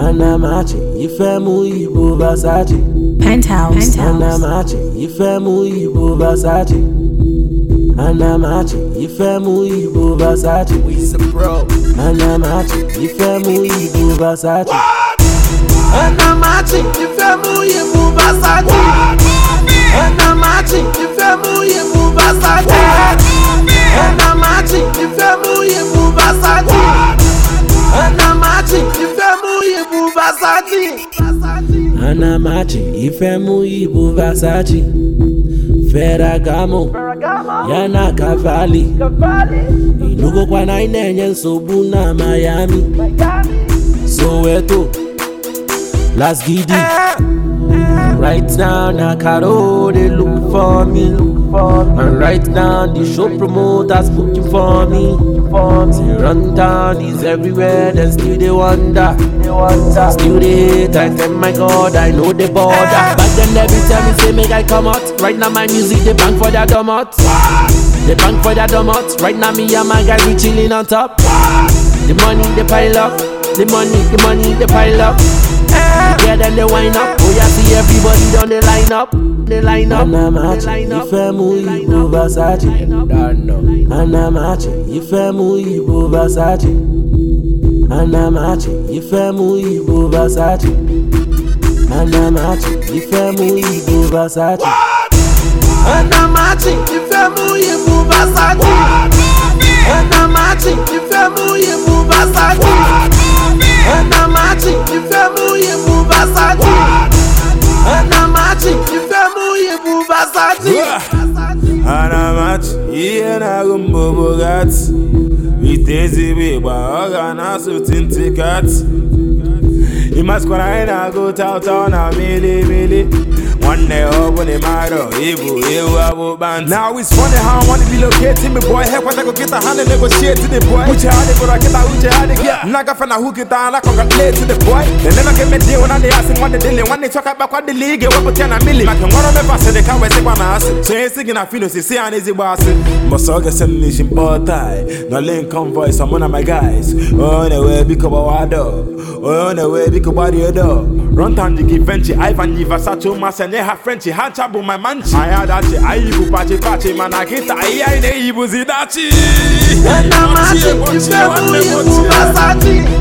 Anamachi, Ifemu Ibu Versace. Penthouse. Anamachi, Ifemu Ibu Versace. Anamachi, Ifemu Ibu Versace. We some bro. Anamachi, Ifemu Ibu Versace. Anamachi, Ifemu Ibu Versace. Anamachi, Ifemu Ibu Versace. Anamachi, Ifemu Ibu Versace. Anamachi, Ifemu Ibu Versace. Anamachi, Ifemu Ibu Versace. Ferragamo, Yana Cavalli. Inugo kwa na inenye nsogbu na Miami. Soweto, Las Gidi. Right now, Nakaro, they look for me. And right now, the show promoters looking for me. The rundown is everywhere, then still they wonder. Still they hate, I tell my God, I know the border. Back then they be tell me, say make I come out. Right now my music, they bang for their domot. They bang for their domot. Right now me and my guys, we chilling on top. The money, they pile up. The money, they pile up. Yeah, then they wind up. Oh, yeah, see everybody down the line up. They line up. Anamachi, Ifemu Ibu Versace. Anamachi, Ifemu Ibu Versace. Anamachi, Ifemu Ibu Versace. Anamachi, Ifemu Ibu Versace. Anamachi, Ifemu Ibu Versace. Anamachi, Ifemu Ibu Versace. Anamachi, Ifemu Ibu Versace. Anamachi, Ifemu Ibu Versace. Anamachi, iye na gumbo Bugatti. Vitezi biba ogana sutinti kati. Imaskwana ina go town na mili. One day open the maro, Ibu Abu Band. Now it's funny how I want to be located. Me boy, help when I go get a hand and negotiate to the boy. Uche hadi go get a uche hadi get. Naga fana who get down like congratulate to the boy. They never get me deal when they ask him what they dealing. When they talk about what the league, what put 10 million. Like one of me pass they can't wait to one ass. So ain't singing a fino, see an easy boss. Masoga sending nation botai. No link convoy, some one of my guys. Oh, the way because wado. Oh, the way because body do. Run down the Givenchy, Ivan Versace, Mas and have Frenchy, Hanchabu, my manchi. I had that, I Ibu Pachi, man, I get I Ibu Zidachi. Anamachi, Ifemu Ibu Versace.